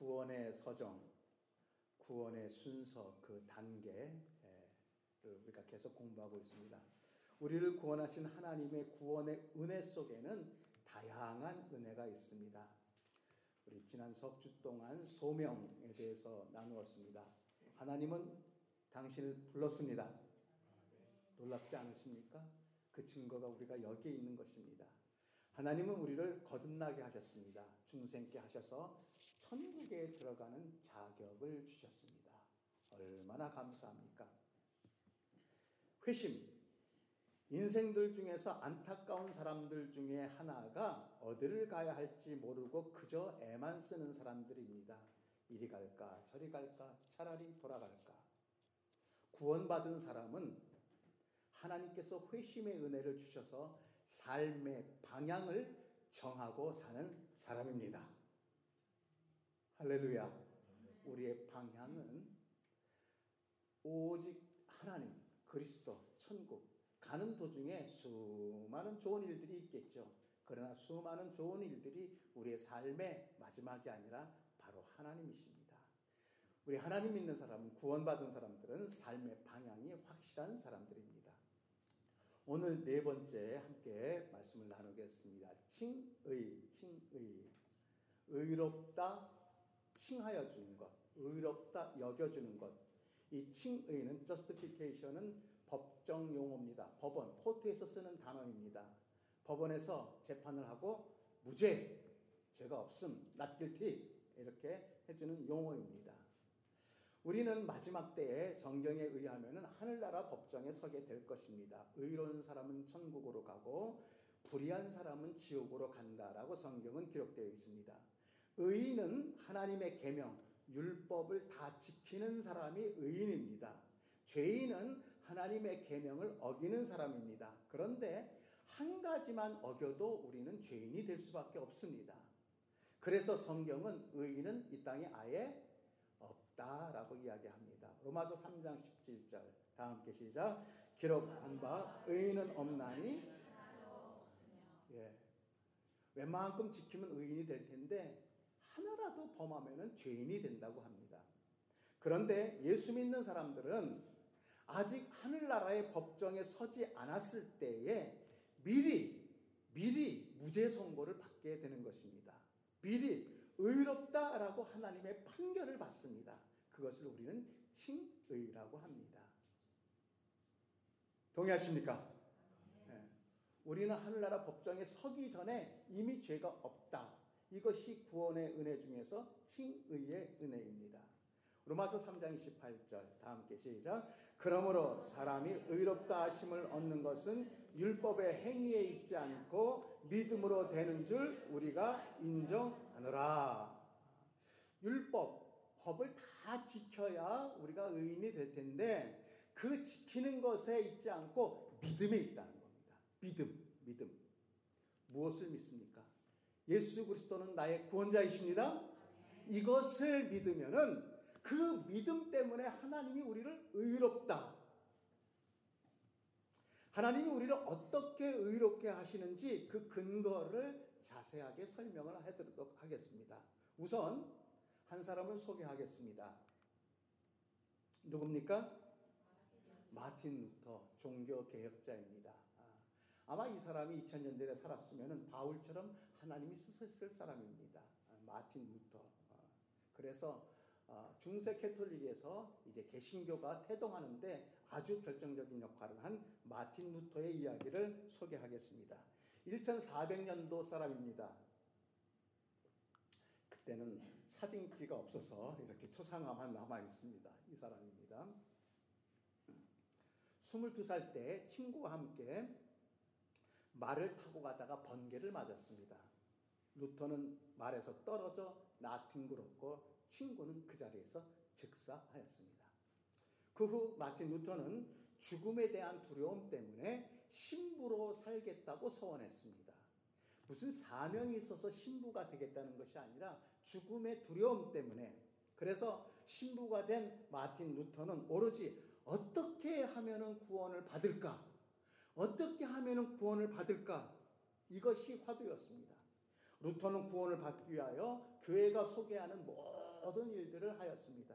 구원의 서정, 구원의 순서, 그 단계를 우리가 계속 공부하고 있습니다. 우리를 구원하신 하나님의 구원의 은혜 속에는 다양한 은혜가 있습니다. 우리 지난 석주 동안 소명에 대해서 나누었습니다. 하나님은 당신을 불렀습니다. 놀랍지 않으십니까? 그 증거가 우리가 여기에 있는 것입니다. 하나님은 우리를 거듭나게 하셨습니다. 중생케 하셔서 천국에 들어가는 자격을 주셨습니다. 얼마나 감사합니까? 회심, 인생들 중에서 안타까운 사람들 중에 하나가 어디를 가야 할지 모르고 그저 애만 쓰는 사람들입니다. 이리 갈까 저리 갈까 차라리 돌아갈까. 구원받은 사람은 하나님께서 회심의 은혜를 주셔서 삶의 방향을 정하고 사는 사람입니다. 할렐루야. 우리의 방향은 오직 하나님, 그리스도, 천국. 가는 도중에 수많은 좋은 일들이 있겠죠. 그러나 수많은 좋은 일들이 우리의 삶의 마지막이 아니라 바로 하나님이십니다. 우리 하나님 믿는 사람은, 구원받은 사람들은 삶의 방향이 확실한 사람들입니다. 오늘 네 번째 함께 말씀을 나누겠습니다. 칭의. 의롭다 칭하여 주는 것, 의롭다 여겨주는 것. 이 칭의는, justification은 법정 용어입니다. 법원, 코트에서 쓰는 단어입니다. 법원에서 재판을 하고 무죄, 죄가 없음, not guilty 이렇게 해주는 용어입니다. 우리는 마지막 때에 성경에 의하면 하늘나라 법정에 서게 될 것입니다. 의로운 사람은 천국으로 가고 불의한 사람은 지옥으로 간다라고 성경은 기록되어 있습니다. 의인은 하나님의 계명, 율법을 다 지키는 사람이 의인입니다. 죄인은 하나님의 계명을 어기는 사람입니다. 그런데 한 가지만 어겨도 우리는 죄인이 될 수밖에 없습니다. 그래서 성경은 의인은 이 땅에 아예 없다라고 이야기합니다. 로마서 3장 17절 다 함께 시작. 기록한 바 의인은 없나니. 웬만큼 지키면 의인이 될 텐데 하나라도 범하면 죄인이 된다고 합니다. 그런데 예수 믿는 사람들은 아직 하늘나라의 법정에 서지 않았을 때에 미리 무죄 선고를 받게 되는 것입니다. 미리 의롭다라고 하나님의 판결을 받습니다. 그것을 우리는 칭의라고 합니다. 동의하십니까? 네. 우리는 하늘나라 법정에 서기 전에 이미 죄가 없다. 이것이 구원의 은혜 중에서 칭의의 은혜입니다. 로마서 3장 28절 다 함께 시작. 그러므로 사람이 의롭다 하심을 얻는 것은 율법의 행위에 있지 않고 믿음으로 되는 줄 우리가 인정하노라. 법을 다 지켜야 우리가 의인이 될 텐데 그 지키는 것에 있지 않고 믿음에 있다는 겁니다. 믿음. 무엇을 믿습니까? 예수 그리스도는 나의 구원자이십니다. 이것을 믿으면은 그 믿음 때문에 하나님이 우리를 의롭다. 하나님이 우리를 어떻게 의롭게 하시는지 그 근거를 자세하게 설명을 해드리도록 하겠습니다. 우선 한 사람을 소개하겠습니다. 누굽니까? 마틴 루터, 종교개혁자입니다. 아마 이 사람이 2000년대에 살았으면 바울처럼 하나님이 쓰셨을 사람입니다. 마틴 루터. 그래서 중세 캐톨릭에서 이제 개신교가 태동하는데 아주 결정적인 역할을 한 마틴 루터의 이야기를 소개하겠습니다. 1400년도 사람입니다. 그때는 사진기가 없어서 이렇게 초상화만 남아 있습니다. 이 사람입니다. 22살 때 친구와 함께 말을 타고 가다가 번개를 맞았습니다. 루터는 말에서 떨어져 나뒹굴었고 친구는 그 자리에서 즉사하였습니다. 그 후 마틴 루터는 죽음에 대한 두려움 때문에 신부로 살겠다고 서원했습니다. 무슨 사명이 있어서 신부가 되겠다는 것이 아니라 죽음의 두려움 때문에. 그래서 신부가 된 마틴 루터는 오로지 어떻게 하면은 구원을 받을까? 어떻게 하면은 구원을 받을까? 이것이 화두였습니다. 루터는 구원을 받기 위하여 교회가 소개하는 모든 일들을 하였습니다.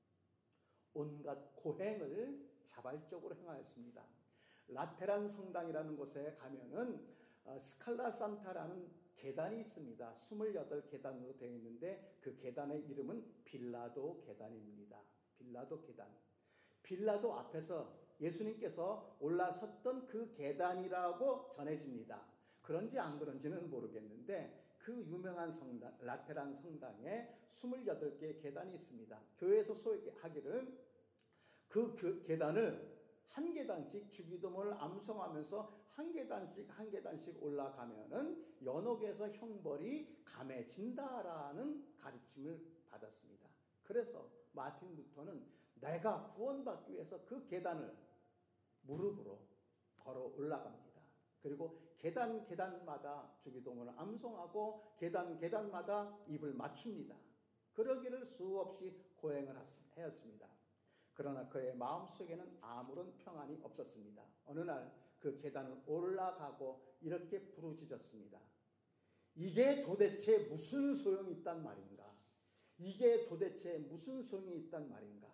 온갖 고행을 자발적으로 행하였습니다. 라테란 성당이라는 곳에 가면은 스칼라 산타라는 계단이 있습니다. 28계단으로 되어 있는데 그 계단의 이름은 빌라도 계단입니다. 빌라도 계단. 빌라도 앞에서 예수님께서 올라섰던 그 계단이라고 전해집니다. 그런지 안 그런지는 모르겠는데 그 유명한 성당, 라테란 성당에 28개의 계단이 있습니다. 교회에서 소개하기를 그 계단을 한 계단씩 주기도문을 암송하면서 한 계단씩 올라가면은 연옥에서 형벌이 감해진다라는 가르침을 받았습니다. 그래서 마틴 루터는 내가 구원받기 위해서 그 계단을 무릎으로 걸어 올라갑니다. 그리고 계단마다 주기도문을 암송하고 계단마다 입을 맞춥니다. 그러기를 수없이 고행을 하였습니다. 그러나 그의 마음속에는 아무런 평안이 없었습니다. 어느 날 그 계단을 올라가고 이렇게 부르짖었습니다. 이게 도대체 무슨 소용이 있단 말인가? 이게 도대체 무슨 소용이 있단 말인가?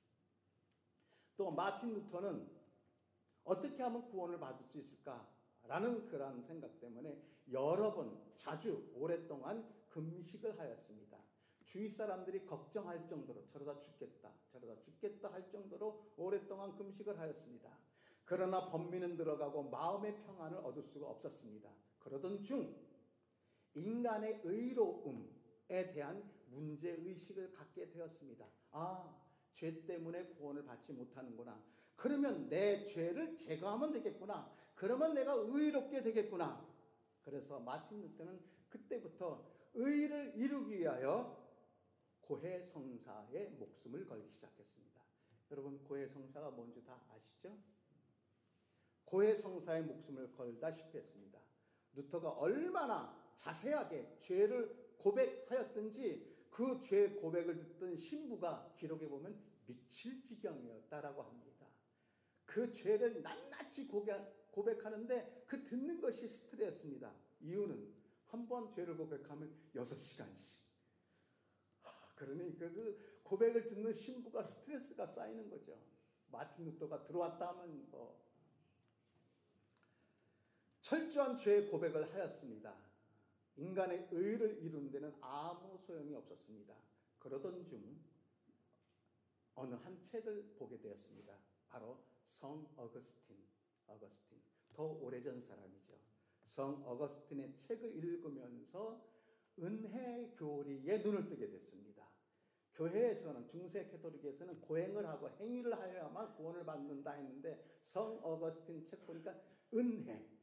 또 마틴 루터는 어떻게 하면 구원을 받을 수 있을까라는 그런 생각 때문에 여러 번 자주 오랫동안 금식을 하였습니다. 주위 사람들이 걱정할 정도로 저러다 죽겠다 할 정도로 오랫동안 금식을 하였습니다. 그러나 번민은 들어가고 마음의 평안을 얻을 수가 없었습니다. 그러던 중 인간의 의로움에 대한 문제의식을 갖게 되었습니다. 죄 때문에 구원을 받지 못하는구나. 그러면 내 죄를 제거하면 되겠구나. 그러면 내가 의롭게 되겠구나. 그래서 마틴 루터는 그때부터 의를 이루기 위하여 고해성사에 목숨을 걸기 시작했습니다. 여러분 고해성사가 뭔지 다 아시죠? 고해성사에 목숨을 걸다시피 했습니다. 루터가 얼마나 자세하게 죄를 고백하였든지 그 죄 고백을 듣던 신부가 기록해 보면 미칠 지경이었다라고 합니다. 그 죄를 낱낱이 고백하는데 그 듣는 것이 스트레스입니다. 이유는 한 번 죄를 고백하면 6시간씩. 그러니 그 고백을 듣는 신부가 스트레스가 쌓이는 거죠. 마틴 루터가 들어왔다 하면 철저한 죄의 고백을 하였습니다. 인간의 의를 이루는 데는 아무 소용이 없었습니다. 그러던 중 어느 한 책을 보게 되었습니다. 바로 성 어거스틴. 더 오래전 사람이죠. 성 어거스틴의 책을 읽으면서 은혜 교리에 눈을 뜨게 됐습니다. 교회에서는 중세 캐토릭에서는 고행을 하고 행위를 하여야만 구원을 받는다 했는데 성 어거스틴 책 보니까 은혜.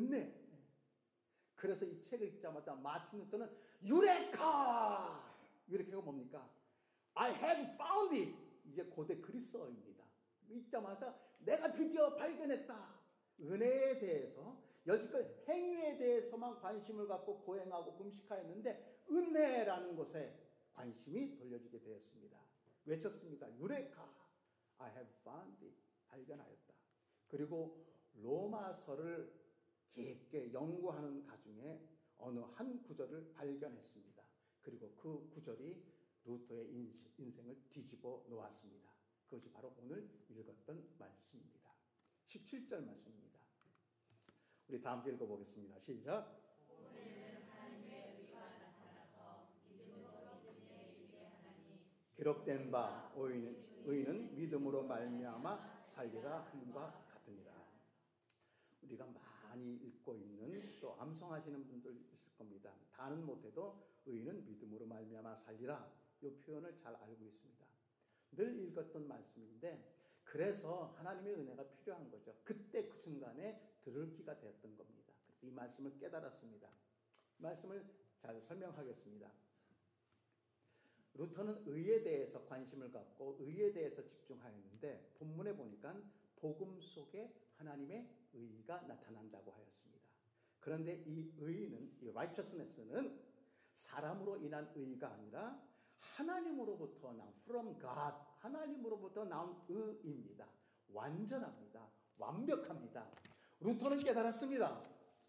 그래서 이 책을 읽자마자 마틴 루터는 유레카! 유레카가 뭡니까? I have found it! 이게 고대 그리스어입니다. 읽자마자 내가 드디어 발견했다. 은혜에 대해서 여지껏 행위에 대해서만 관심을 갖고 고행하고 금식하였는데 은혜라는 것에 관심이 돌려지게 되었습니다. 외쳤습니다. 유레카! I have found it. 발견하였다. 그리고 로마서를 깊게 연구하는 가중에 어느 한 구절을 발견했습니다. 그리고 그 구절이 루터의 인생을 뒤집어 놓았습니다. 그것이 바로 오늘 읽었던 말씀입니다. 17절 말씀입니다. 우리 다 함께 읽어보겠습니다. 시작. 오늘은 하나님의 의가 나타나서 믿음으로 믿음에 이르게 하나니 기록된 바 의인은 믿음으로 말미암아 살리라 함과 같으니라. 우리가 많이 읽고 있는 또 암송하시는 분들 있을 겁니다. 다는 못해도 의인은 믿음으로 말미암아 살리라. 이 표현을 잘 알고 있습니다. 늘 읽었던 말씀인데 그래서 하나님의 은혜가 필요한 거죠. 그때 그 순간에 들을 기가 되었던 겁니다. 그래서 이 말씀을 깨달았습니다. 말씀을 잘 설명하겠습니다. 루터는 의에 대해서 관심을 갖고 의에 대해서 집중하였는데 본문에 보니까 복음 속에 하나님의 의가 나타난다고 하였습니다. 그런데 이 의는, 이 righteousness는 사람으로 인한 의가 아니라 하나님으로부터 나온 from God, 하나님으로부터 나온 의입니다. 완전합니다. 완벽합니다. 루터는 깨달았습니다.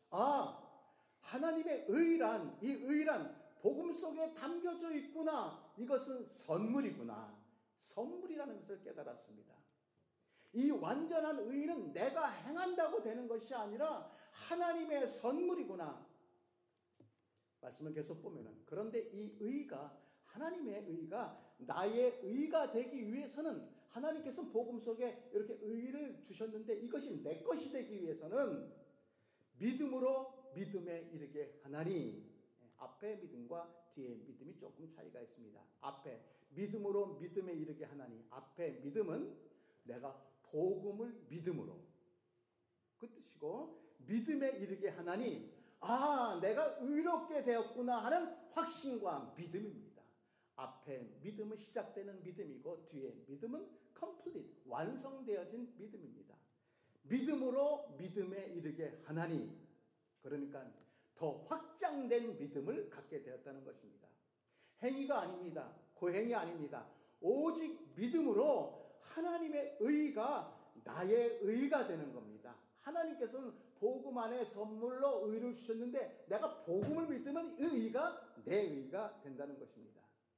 하나님의 의란, 이 의란 복음 속에 담겨져 있구나. 이것은 선물이구나. 선물이라는 것을 깨달았습니다. 이 완전한 의는 내가 행한다고 되는 것이 아니라 하나님의 선물이구나. 말씀을 계속 보면은, 그런데 이 의가, 하나님의 의가 나의 의가 되기 위해서는, 하나님께서 복음 속에 이렇게 의를 주셨는데 이것이 내 것이 되기 위해서는 믿음으로 믿음에 이르게 하나니. 앞에 믿음과 뒤에 믿음이 조금 차이가 있습니다. 앞에 믿음으로 믿음에 이르게 하나니, 앞에 믿음은 내가 복음을 믿음으로, 그 뜻이고, 믿음에 이르게 하나니, 아, 내가 의롭게 되었구나 하는 확신과 믿음입니다. 앞에 믿음은 시작되는 믿음이고 뒤에 믿음은 complete, 완성되어진 믿음입니다. 믿음으로 믿음에 이르게 하나니, 그러니까 더 확장된 믿음을 갖게 되었다는 것입니다. 행위가 아닙니다. 고행이 아닙니다. 오직 믿음으로 하나님의 의가 나의 의가 되는 겁니다. 하나님께서는 복음 안에 선물로 의를 주셨는데 내가 복음을 믿으면 이 의가 내 의가 된다는 것입니다.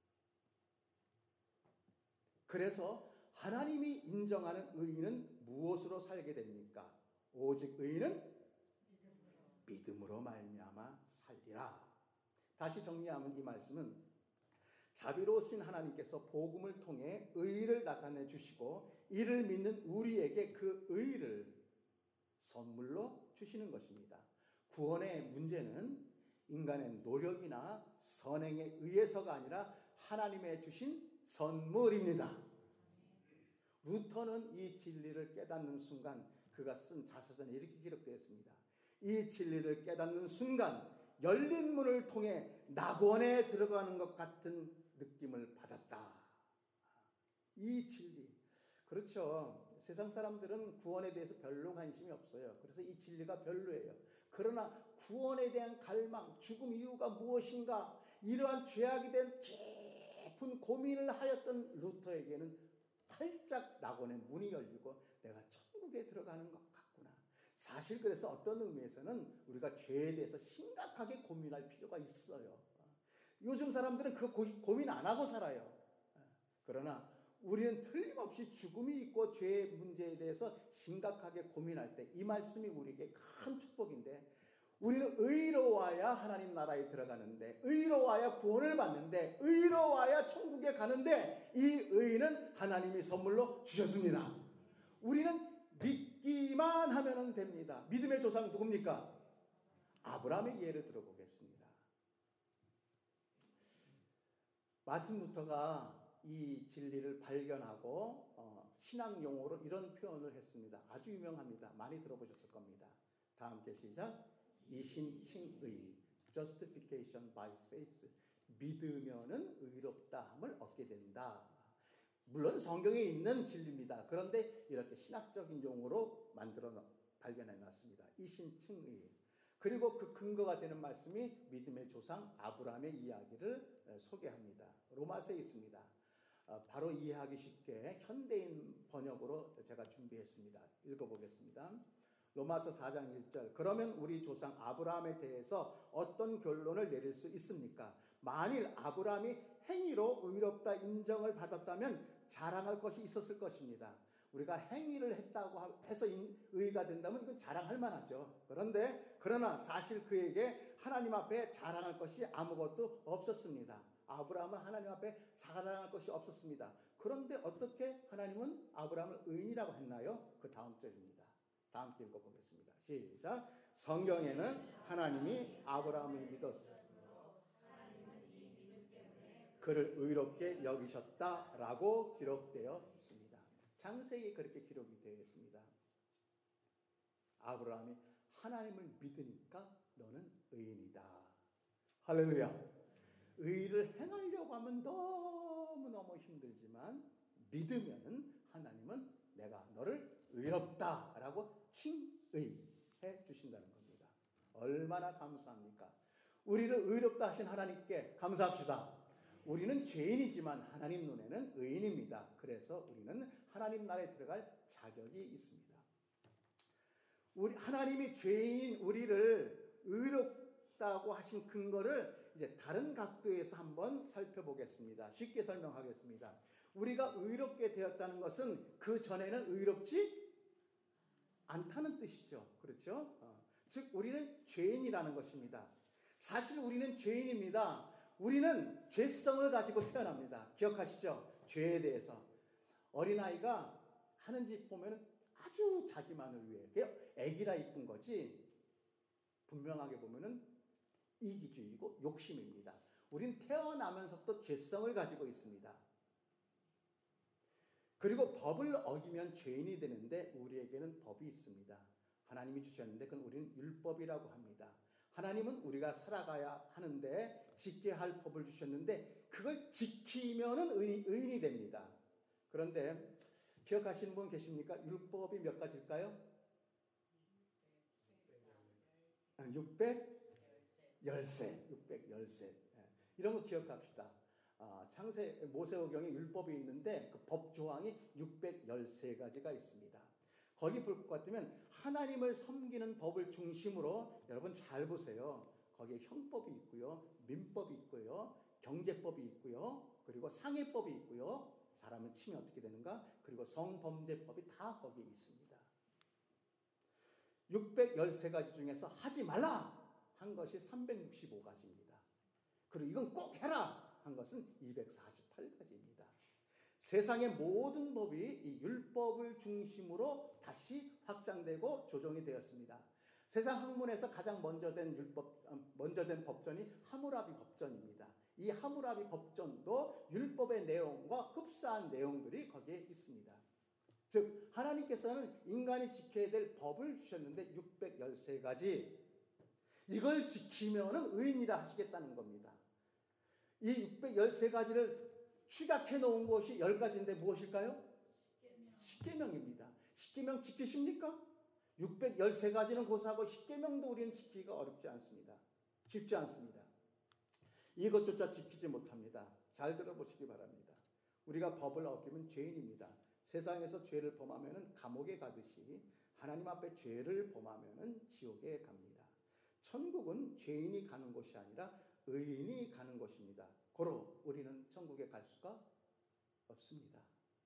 그래서 하나님이 인정하는 의인은 무엇으로 살게 됩니까? 오직 의인은 믿음으로 말미암아 살리라. 다시 정리하면 이 말씀은 자비로우신 하나님께서 복음을 통해 의를 나타내 주시고 이를 믿는 우리에게 그 의를 선물로 주시는 것입니다. 구원의 문제는 인간의 노력이나 선행에 의해서가 아니라 하나님의 주신 선물입니다. 루터는 이 진리를 깨닫는 순간 그가 쓴 자서전에 이렇게 기록되어 있습니다. 이 진리를 깨닫는 순간 열린 문을 통해 낙원에 들어가는 것 같은 느낌을 받았다. 이 진리. 그렇죠. 세상 사람들은 구원에 대해서 별로 관심이 없어요. 그래서 이 진리가 별로예요. 그러나 구원에 대한 갈망, 죽음 이유가 무엇인가, 이러한 죄악에 대한 깊은 고민을 하였던 루터에게는 활짝 낙원의 문이 열리고 내가 천국에 들어가는 것 같구나. 사실 그래서 어떤 의미에서는 우리가 죄에 대해서 심각하게 고민할 필요가 있어요. 요즘 사람들은 그 고민 안 하고 살아요. 그러나 우리는 틀림없이 죽음이 있고 죄의 문제에 대해서 심각하게 고민할 때 이 말씀이 우리에게 큰 축복인데, 우리는 의로워야 하나님 나라에 들어가는데, 의로워야 구원을 받는데, 의로워야 천국에 가는데, 이 의는 하나님이 선물로 주셨습니다. 우리는 믿기만 하면 됩니다. 믿음의 조상 누굽니까? 아브라함의 예를 들어보겠습니다. 마틴 루터가 이 진리를 발견하고 신앙 용어로 이런 표현을 했습니다. 아주 유명합니다. 많이 들어보셨을 겁니다. 다 함께 시작. 이신칭의, justification by faith. 믿으면은 의롭다함을 얻게 된다. 물론 성경에 있는 진리입니다. 그런데 이렇게 신학적인 용어로 발견해 놨습니다. 이신칭의. 그리고 그 근거가 되는 말씀이 믿음의 조상 아브라함의 이야기를 소개합니다. 로마서에 있습니다. 바로 이해하기 쉽게 현대인 번역으로 제가 준비했습니다. 읽어보겠습니다. 로마서 4장 1절. 그러면 우리 조상 아브라함에 대해서 어떤 결론을 내릴 수 있습니까? 만일 아브라함이 행위로 의롭다 인정을 받았다면 자랑할 것이 있었을 것입니다. 우리가 행위를 했다고 해서 의가 된다면 이건 자랑할 만하죠. 그러나 사실 그에게 하나님 앞에 자랑할 것이 아무것도 없었습니다. 아브라함은 하나님 앞에 자랑할 것이 없었습니다. 그런데 어떻게 하나님은 아브라함을 의인이라고 했나요? 그 다음 절입니다. 다 함께 읽어보겠습니다. 시작. 성경에는 하나님이 아브라함을 믿었으므로 그를 의롭게 여기셨다라고 기록되어 있습니다. 창세기에 그렇게 기록이 되어 있습니다. 아브라함이 하나님을 믿으니까 너는 의인이다. 할렐루야. 의를 행하려고 하면 너무너무 힘들지만 믿으면 하나님은 내가 너를 의롭다라고 칭의해 주신다는 겁니다. 얼마나 감사합니까? 우리를 의롭다 하신 하나님께 감사합시다. 우리는 죄인이지만 하나님 눈에는 의인입니다. 그래서 우리는 하나님 나라에 들어갈 자격이 있습니다. 하나님이 죄인인 우리를 의롭다고 하신 근거를 이제 다른 각도에서 한번 살펴보겠습니다. 쉽게 설명하겠습니다. 우리가 의롭게 되었다는 것은 그 전에는 의롭지 않다는 뜻이죠. 그렇죠? 즉 우리는 죄인이라는 것입니다. 사실 우리는 죄인입니다. 우리는 죄성을 가지고 태어납니다. 기억하시죠? 죄에 대해서. 어린아이가 하는 짓 보면 아주 자기만을 위해. 애기라 이쁜 거지. 분명하게 보면은 이기주의고 욕심입니다. 우린 태어나면서부터 죄성을 가지고 있습니다. 그리고 법을 어기면 죄인이 되는데 우리에게는 법이 있습니다. 하나님이 주셨는데 그건 우리는 율법이라고 합니다. 하나님은 우리가 살아가야 하는데 지켜야 할 법을 주셨는데 그걸 지키면은 의인이 됩니다. 그런데 기억하시는 분 계십니까? 율법이 몇 가지일까요? 613. 이런 거 기억합시다. 모세오경에 율법이 있는데 그 법 조항이 613가지가 있습니다. 거기 볼 것 같으면 하나님을 섬기는 법을 중심으로 여러분 잘 보세요. 거기에 형법이 있고요. 민법이 있고요. 경제법이 있고요. 그리고 상해법이 있고요. 사람을 치면 어떻게 되는가? 그리고 성범죄법이 다 거기에 있습니다. 613가지 중에서 하지 말라 한 것이 365가지입니다. 그리고 이건 꼭 해라 한 것은 248가지입니다. 세상의 모든 법이 이 율법을 중심으로 다시 확장되고 조정이 되었습니다. 세상 학문에서 가장 먼저 된 법전이 하무라비 법전입니다. 이 하무라비 법전도 율법의 내용과 흡사한 내용들이 거기에 있습니다. 즉 하나님께서는 인간이 지켜야 될 법을 주셨는데 613가지 이걸 지키면은 의인이라 하시겠다는 겁니다. 이 613가지를 축약해 놓은 것이 10가지인데 무엇일까요? 십계명입니다. 십계명 지키십니까? 613가지는 고사하고 십계명도 우리는 지키기가 어렵지 않습니다. 쉽지 않습니다. 이것조차 지키지 못합니다. 잘 들어보시기 바랍니다. 우리가 법을 어기면 죄인입니다. 세상에서 죄를 범하면 감옥에 가듯이 하나님 앞에 죄를 범하면 지옥에 갑니다. 천국은 죄인이 가는 곳이 아니라 의인이 가는 곳입니다. 고로 우리는 천국에 갈 수가 없습니다.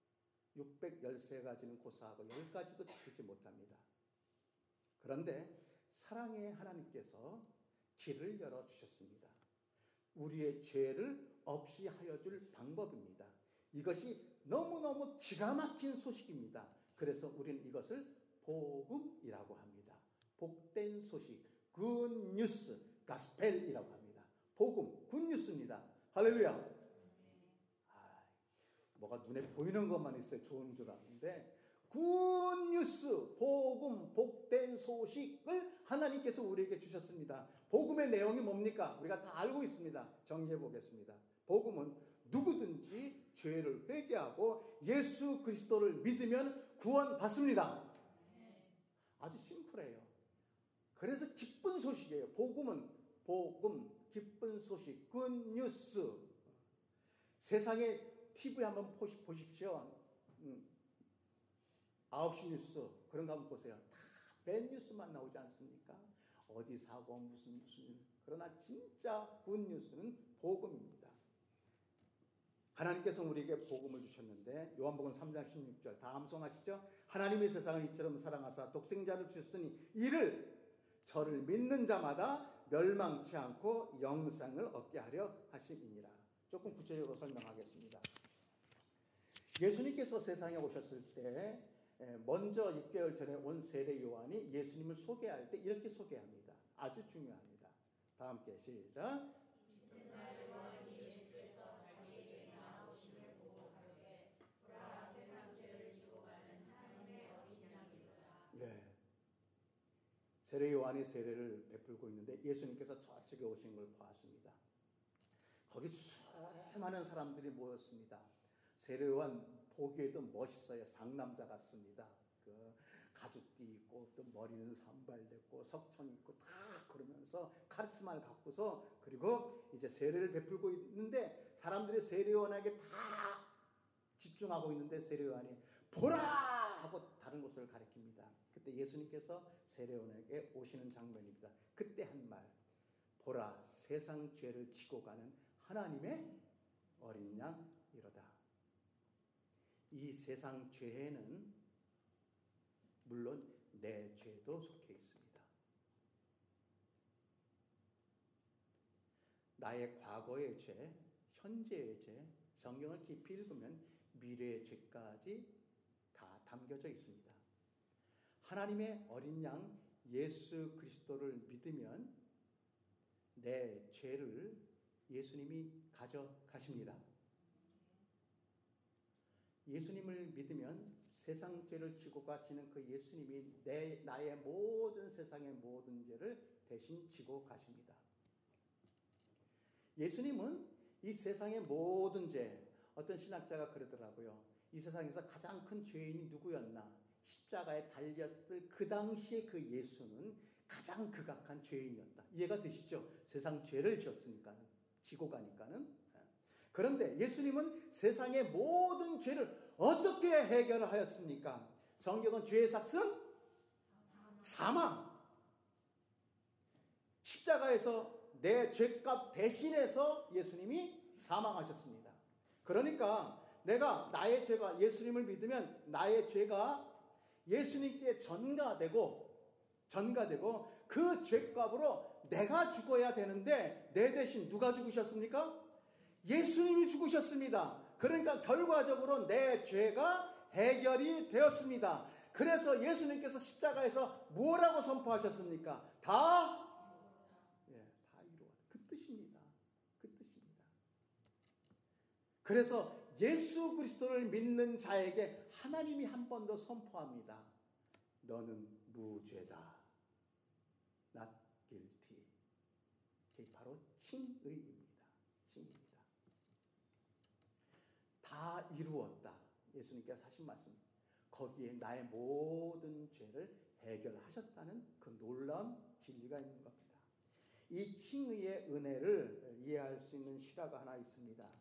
613가지는 고사하고 10가지도 지키지 못합니다. 그런데 사랑의 하나님께서 길을 열어주셨습니다. 우리의 죄를 없이 하여 줄 방법입니다. 이것이 너무너무 기가 막힌 소식입니다. 그래서 우리는 이것을 복음이라고 합니다. 복된 소식, 굿뉴스, 가스펠이라고 합니다. 복음, 굿뉴스입니다. 할렐루야. 뭐가 눈에 보이는 것만 있어요. 좋은 줄 아는데 굿뉴스, 복음, 복된 소식을 하나님께서 우리에게 주셨습니다. 복음의 내용이 뭡니까? 우리가 다 알고 있습니다. 정리해 보겠습니다. 복음은 누구든지 죄를 회개하고 예수 그리스도를 믿으면 구원받습니다. 아주 심플해요. 그래서 기쁜 소식이에요. 복음은 복음, 기쁜 소식, 굿뉴스. 세상에 TV 한번 보십시오. 9시 뉴스 그런 거 한번 보세요. 다 뱃뉴스만 나오지 않습니까? 어디 사고 무슨 일. 그러나 진짜 굿뉴스는 복음입니다. 하나님께서 우리에게 복음을 주셨는데 요한복음 3장 16절 다 암송하시죠? 하나님이 세상을 이처럼 사랑하사 독생자를 주셨으니 이를 저를 믿는 자마다 멸망치 않고 영생을 얻게 하려 하심이니라. 조금 구체적으로 설명하겠습니다. 예수님께서 세상에 오셨을 때 먼저 6개월 전에 온 세례 요한이 예수님을 소개할 때 이렇게 소개합니다. 아주 중요합니다. 다 함께 시작. 예. 세례 요한이 세례를 베풀고 있는데 예수님께서 저쪽에 오신 걸 보았습니다. 거기 수많은 사람들이 모였습니다. 세례 요한 보기에도 멋있어요. 상남자 같습니다. 그 가죽띠 입고 또 머리는 산발됐고 석청 입고 다 그러면서 카리스마를 갖고서 그리고 이제 세례를 베풀고 있는데 사람들이 세례 요한에게 다 집중하고 있는데 세례 요한이 보라 하고 다른 곳을 가리킵니다. 그때 예수님께서 세례 요한에게 오시는 장면입니다. 그때 한 말, 보라 세상 죄를 지고 가는 하나님의 어린 양이로다. 이 세상 죄에는 물론 내 죄도 속해 있습니다. 나의 과거의 죄, 현재의 죄, 성경을 깊이 읽으면 미래의 죄까지 다 담겨져 있습니다. 하나님의 어린 양 예수 그리스도를 믿으면 내 죄를 예수님이 가져가십니다. 예수님을 믿으면 세상 죄를 지고 가시는 그 예수님이 나의 모든 세상의 모든 죄를 대신 지고 가십니다. 예수님은 이 세상의 모든 죄, 어떤 신학자가 그러더라고요. 이 세상에서 가장 큰 죄인이 누구였나? 십자가에 달렸을 그 당시에 그 예수는 가장 극악한 죄인이었다. 이해가 되시죠? 세상 죄를 지었으니까는, 지고 가니까는. 그런데 예수님은 세상의 모든 죄를 어떻게 해결을 하였습니까? 성경은 죄의 삭은 사망. 십자가에서 내 죄값 대신해서 예수님이 사망하셨습니다. 그러니까 내가 나의 죄가 예수님을 믿으면 나의 죄가 예수님께 전가되고 그 죄값으로 내가 죽어야 되는데 내 대신 누가 죽으셨습니까? 예수님이 죽으셨습니다. 그러니까 결과적으로 내 죄가 해결이 되었습니다. 그래서 예수님께서 십자가에서 뭐라고 선포하셨습니까? 다 이루었다. 그 뜻입니다. 그 뜻입니다. 그래서 예수 그리스도를 믿는 자에게 하나님이 한 번 더 선포합니다. 너는 무죄다. Not guilty. 이게 바로 칭의입니다. 칭의입니다. 다 이루었다. 예수님께서 하신 말씀. 거기에 나의 모든 죄를 해결하셨다는 그 놀라운 진리가 있는 겁니다. 이 칭의의 은혜를 이해할 수 있는 실화가 하나 있습니다.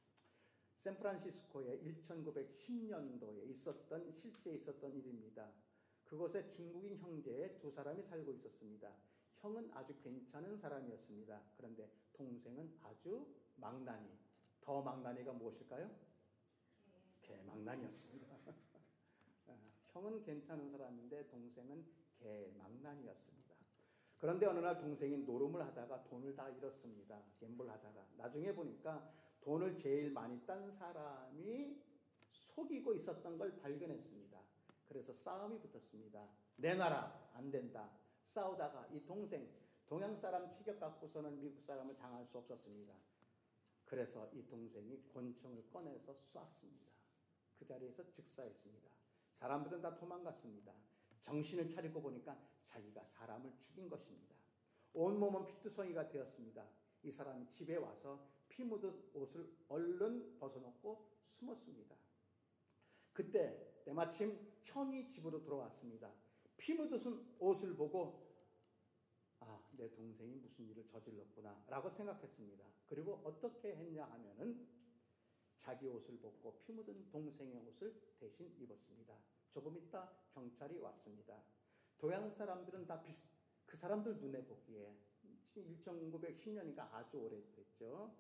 샌프란시스코에 1910년도에 실제 있었던 일입니다. 그곳에 중국인 형제 두 사람이 살고 있었습니다. 형은 아주 괜찮은 사람이었습니다. 그런데 동생은 아주 망나니. 더 망나니가 무엇일까요? 개망나니였습니다. 형은 괜찮은 사람인데 동생은 개망나니였습니다. 그런데 어느 날 동생이 노름을 하다가 돈을 다 잃었습니다. 갬블하다가. 나중에 보니까 돈을 제일 많이 딴 사람이 속이고 있었던 걸 발견했습니다. 그래서 싸움이 붙었습니다. 내놔라. 안 된다. 싸우다가 이 동생, 동양 사람 체격 갖고서는 미국 사람을 당할 수 없었습니다. 그래서 이 동생이 권총을 꺼내서 쐈습니다. 그 자리에서 즉사했습니다. 사람들은 다 도망갔습니다. 정신을 차리고 보니까 자기가 사람을 죽인 것입니다. 온몸은 피투성이가 되었습니다. 이 사람이 집에 와서 피 묻은 옷을 얼른 벗어놓고 숨었습니다. 그때 때마침 형이 집으로 들어왔습니다. 피 묻은 옷을 보고 내 동생이 무슨 일을 저질렀구나 라고 생각했습니다. 그리고 어떻게 했냐 하면은 자기 옷을 벗고 피 묻은 동생의 옷을 대신 입었습니다. 조금 있다 경찰이 왔습니다. 동양 사람들은 다 그 사람들 눈에 보기에 1910년이니까 아주 오래됐죠.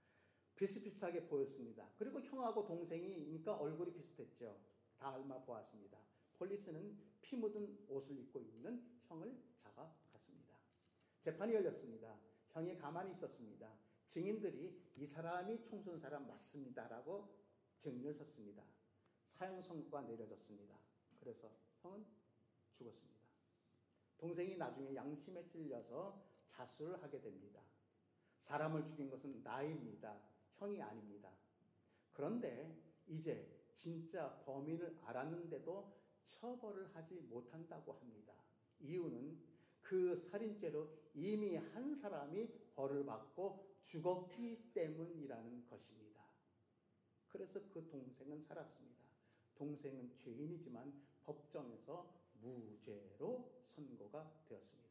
비슷비슷하게 보였습니다. 그리고 형하고 동생이니까 얼굴이 비슷했죠. 다 알마 보았습니다. 폴리스는 피 묻은 옷을 입고 있는 형을 잡아갔습니다. 재판이 열렸습니다. 형이 가만히 있었습니다. 증인들이 이 사람이 총 쏜 사람 맞습니다라고 증인을 섰습니다. 사형 선고가 내려졌습니다. 그래서 형은 죽었습니다. 동생이 나중에 양심에 찔려서 자수를 하게 됩니다. 사람을 죽인 것은 나입니다. 형이 아닙니다. 그런데 이제 진짜 범인을 알았는데도 처벌을 하지 못한다고 합니다. 이유는 그 살인죄로 이미 한 사람이 벌을 받고 죽었기 때문이라는 것입니다. 그래서 그 동생은 살았습니다. 동생은 죄인이지만 법정에서 무죄로 선고가 되었습니다.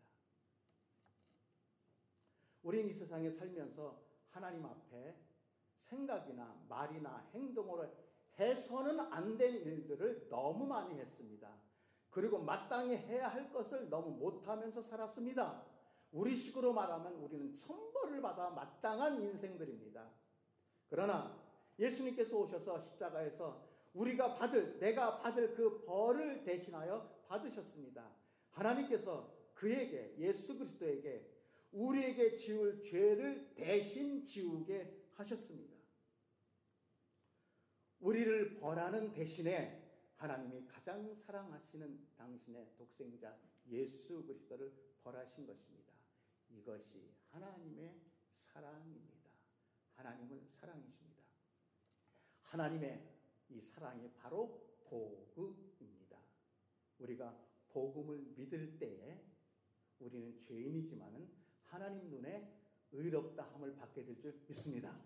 우리는 이 세상에 살면서 하나님 앞에 생각이나 말이나 행동으로 해서는 안 된 일들을 너무 많이 했습니다. 그리고 마땅히 해야 할 것을 너무 못하면서 살았습니다. 우리식으로 말하면 우리는 천벌을 받아 마땅한 인생들입니다. 그러나 예수님께서 오셔서 십자가에서 내가 받을 그 벌을 대신하여 받으셨습니다. 하나님께서 그에게, 예수 그리스도에게 우리에게 지을 죄를 대신 지우게 하셨습니다. 우리를 벌하는 대신에 하나님이 가장 사랑하시는 당신의 독생자 예수 그리스도를 벌하신 것입니다. 이것이 하나님의 사랑입니다. 하나님은 사랑이십니다. 하나님의 이 사랑이 바로 복음입니다. 우리가 복음을 믿을 때에 우리는 죄인이지만은 하나님 눈에 의롭다함을 받게 될 줄 믿습니다.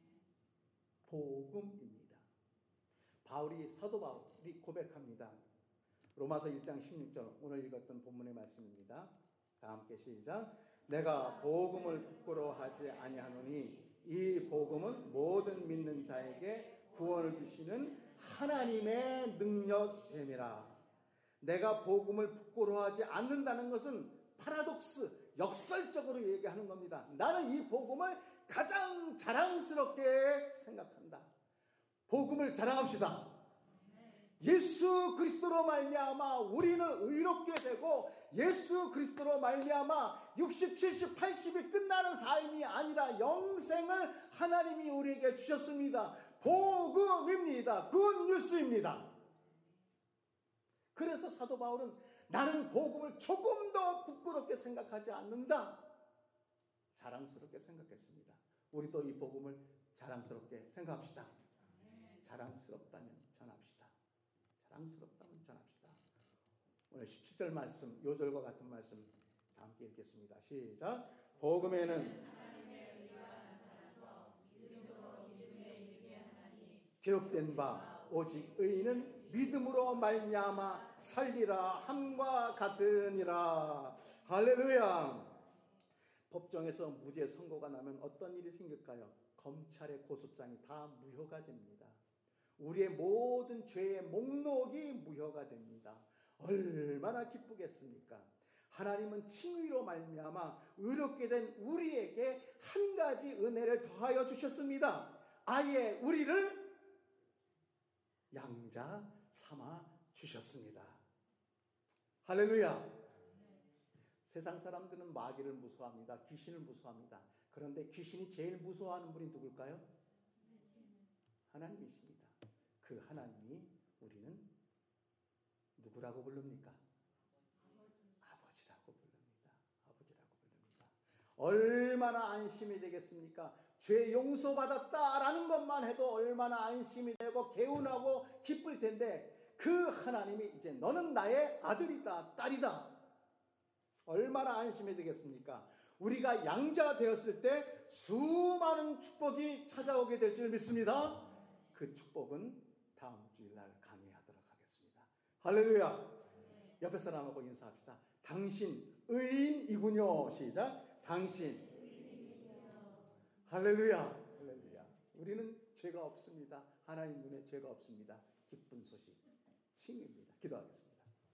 복음입니다. 사도 바울이 고백합니다. 로마서 1장 16절, 오늘 읽었던 본문의 말씀입니다. 다 함께 시작. 내가 복음을 부끄러워하지 아니하노니 이 복음은 모든 믿는 자에게 구원을 주시는 하나님의 능력됨이라. 내가 복음을 부끄러워하지 않는다는 것은 파라독스, 역설적으로 얘기하는 겁니다. 나는 이 복음을 가장 자랑스럽게 생각한다. 복음을 자랑합시다. 예수 그리스도로 말미암아 우리는 의롭게 되고 예수 그리스도로 말미암아 60, 70, 80이 끝나는 삶이 아니라 영생을 하나님이 우리에게 주셨습니다. 복음입니다. 굿뉴스입니다. 그래서 사도 바울은 나는 복음을 조금 더 부끄럽게 생각하지 않는다. 자랑스럽게 생각했습니다. 우리도 이 복음을 자랑스럽게 생각합시다. 자랑스럽다면 전합시다. 자랑스럽다면 전합시다. 오늘 17절 말씀, 요절과 같은 말씀 다 함께 읽겠습니다. 시작. 복음에는 기록된 바 오직 의인은 믿음으로 말미암아 살리라 함과 같으니라. 할렐루야. 법정에서 무죄 선고가 나면 어떤 일이 생길까요? 검찰의 고소장이 다 무효가 됩니다. 우리의 모든 죄의 목록이 무효가 됩니다. 얼마나 기쁘겠습니까? 하나님은 칭의로 말미암아 의롭게 된 우리에게 한 가지 은혜를 더하여 주셨습니다. 아예 우리를 양자 삼아 주셨습니다. 할렐루야. 세상 사람들은 마귀를 무서워합니다. 귀신을 무서워합니다. 그런데 귀신이 제일 무서워하는 분이 누굴까요? 하나님이십니다. 그 하나님이 우리는 누구라고 부릅니까? 아버지라고 부릅니다. 아버지라고 부릅니다. 얼마나 안심이 되겠습니까? 죄 용서받았다라는 것만 해도 얼마나 안심이 되고 개운하고 기쁠 텐데 그 하나님이 이제 너는 나의 아들이다, 딸이다. 얼마나 안심이 되겠습니까? 우리가 양자가 되었을 때 수많은 축복이 찾아오게 될 줄 믿습니다. 그 축복은 다음 주일날 강의하도록 하겠습니다. 할렐루야. 옆에 사람하고 인사합시다. 당신 의인이군요. 시작. 당신. 할렐루야. 할렐루야. 우리는 죄가 없습니다. 하나님 눈에 죄가 없습니다. 기쁜 소식. 칭입니다. 기도하겠습니다.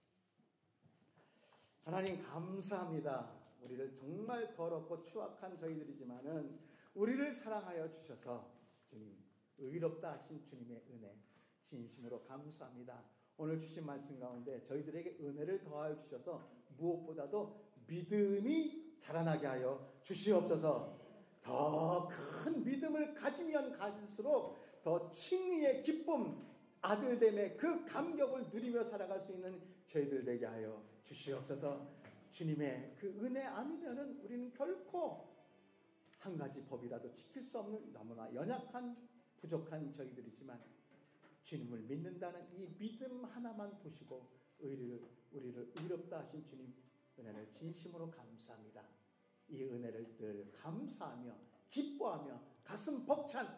하나님 감사합니다. 우리를 정말 더럽고 추악한 저희들이지만은 우리를 사랑하여 주셔서 주님 의롭다 하신 주님의 은혜 진심으로 감사합니다. 오늘 주신 말씀 가운데 저희들에게 은혜를 더하여 주셔서 무엇보다도 믿음이 자라나게 하여 주시옵소서. 더 큰 믿음을 가지면 가질수록 더 칭의의 기쁨, 아들됨의 그 감격을 누리며 살아갈 수 있는 저희들 되게 하여 주시옵소서. 주님의 그 은혜 아니면은 우리는 결코 한 가지 법이라도 지킬 수 없는 너무나 연약한 부족한 저희들이지만 주님을 믿는다는 이 믿음 하나만 보시고 우리를 의롭다 하신 주님 은혜를 진심으로 감사합니다. 이 은혜를 늘 감사하며 기뻐하며 가슴 벅찬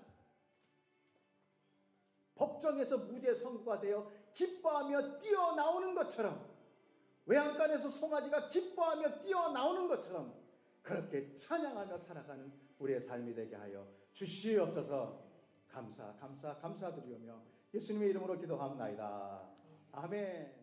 법정에서 무죄 선고가 되어 기뻐하며 뛰어나오는 것처럼 외양간에서 송아지가 기뻐하며 뛰어나오는 것처럼 그렇게 찬양하며 살아가는 우리의 삶이 되게 하여 주시옵소서. 감사드리오며 예수님의 이름으로 기도합나이다. 아멘.